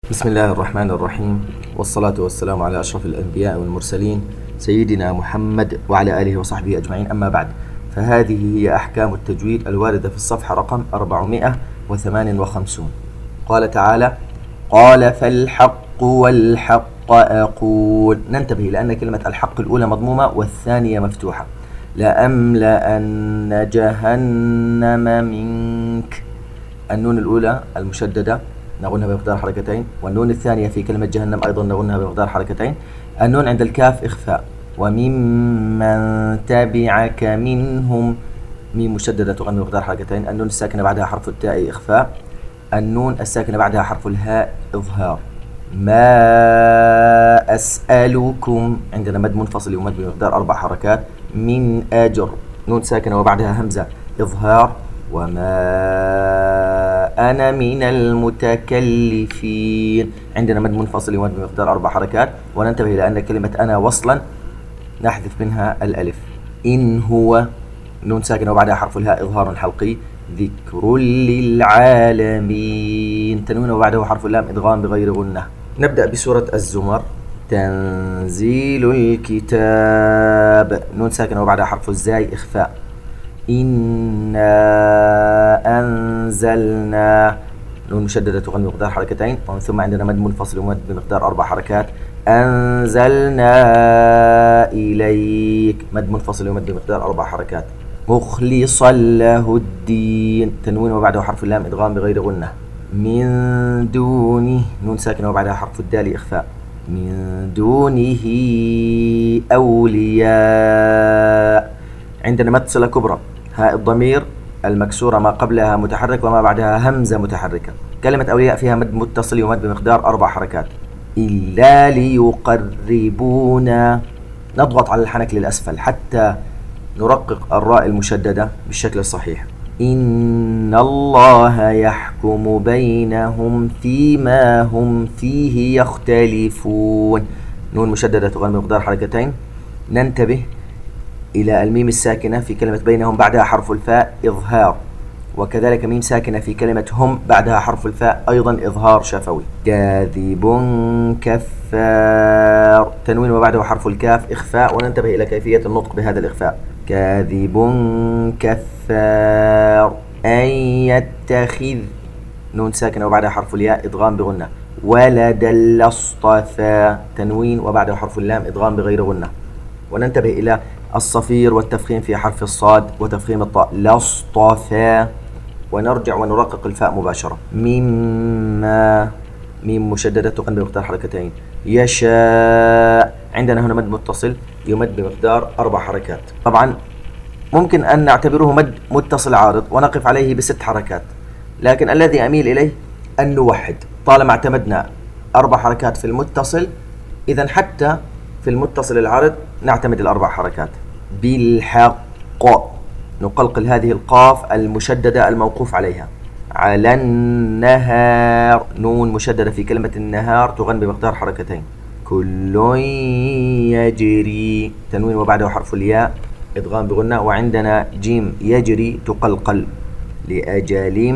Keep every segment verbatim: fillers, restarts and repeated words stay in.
بسم الله الرحمن الرحيم، والصلاة والسلام على أشرف الأنبياء والمرسلين سيدنا محمد وعلى آله وصحبه أجمعين. أما بعد، فهذه هي أحكام التجويد الواردة في الصفحة رقم أربعمائة وثمانية وخمسين. قال تعالى: قال فالحق والحق أقول. ننتبه لأن كلمة الحق الأولى مضمومة والثانية مفتوحة. لأملأن جهنم منك. النون الأولى المشددة نغنها بمقدار حركتين، والنون الثانية في كلمة جهنم أيضا نغنها بمقدار حركتين. النون عند الكاف إخفاء. وممن تبعك منهم، ميم مشددة تغنى بمقدار حركتين. النون الساكنة بعدها حرف التاء إخفاء. النون الساكنة بعدها حرف الهاء إظهار. ما أسألكم، عندنا مد منفصل يمد بمقدار أربع حركات. من أجر، نون ساكنة وبعدها همزة إظهار. وما أنا من المتكلفين، عندنا مد منفصل يمد بمقدار أربع حركات. وننتبه إلى أن كلمة أنا وصلا نحذف منها الألف. إن هو، نون ساكنة وبعدها حرف الهاء إظهار حلقي. ذكر للعالمين، تنوين وبعده حرف اللام إدغام بغير غنة. نبدأ بسورة الزمر. تنزيل الكتاب، نون ساكنة وبعدها حرف الزاي إخفاء. إنا أنزلنا، نون مشددة تغني بمقدار حركتين. ومن ثم عندنا مد منفصل ومد بمقدار أربع حركات. أنزلنا إليك، مد منفصل ومد بمقدار أربع حركات. مخلصا له الدين، تنوين وبعده حرف اللام إدغام بغير غنة. من دونه، نون ساكنة وبعدها حرف الدال إخفاء. من دونه أولياء، عندنا مد صلة كبرى. هاء الضمير المكسورة ما قبلها متحرك وما بعدها همزة متحركة. كلمة أولياء فيها مد متصل ومد بمقدار أربع حركات. إلا ليقربونا، نضغط على الحنك للأسفل حتى نرقق الراء المشددة بالشكل الصحيح. إن الله يحكم بينهم فيما هم فيه يختلفون، نون مشددة تغنى بمقدار حركتين. ننتبه إلى الميم الساكنة في كلمة بينهم بعدها حرف الفاء إظهار، وكذلك ميم ساكنة في كلمة هم بعدها حرف الفاء أيضا إظهار شفوي. كاذب كفار، تنوين وبعده حرف الكاف إخفاء. وننتبه إلى كيفية النطق بهذا الإخفاء. كاذب كفار. أن يتخذ، نون ساكنة وبعدها حرف الياء إدغام بغنة. ولدا لاصطفى، تنوين وبعده حرف اللام إدغام بغير غنة. وننتبه إلى الصفير والتفخيم في حرف الصاد وتفخيم الطاء. لاصطفى. ونرجع ونرقق الفاء مباشرة. مما، ميم مشددة تغنى بمقدار حركتين. يشاء، عندنا هنا مد متصل يمد بمقدار أربع حركات. طبعا ممكن أن نعتبره مد متصل عارض ونقف عليه بست حركات، لكن الذي أميل إليه أن نوحد. طالما اعتمدنا أربع حركات في المتصل، إذن حتى في المتصل العارض نعتمد الأربع حركات. بالحق، نقلقل هذه القاف المشددة الموقوف عليها. على النهار، نون مشددة في كلمة النهار تغنى بمقدار حركتين. كل يجري، تنوين وبعده حرف الياء إدغام بغنة. وعندنا جيم يجري تقلقل. لأجل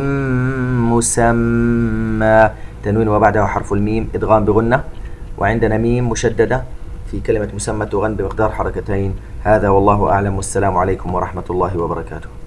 مسمى، تنوين وبعده حرف الميم إدغام بغنة. وعندنا ميم مشددة في كلمة مسمى تغنى بمقدار حركتين. هذا والله أعلم، والسلام عليكم ورحمة الله وبركاته.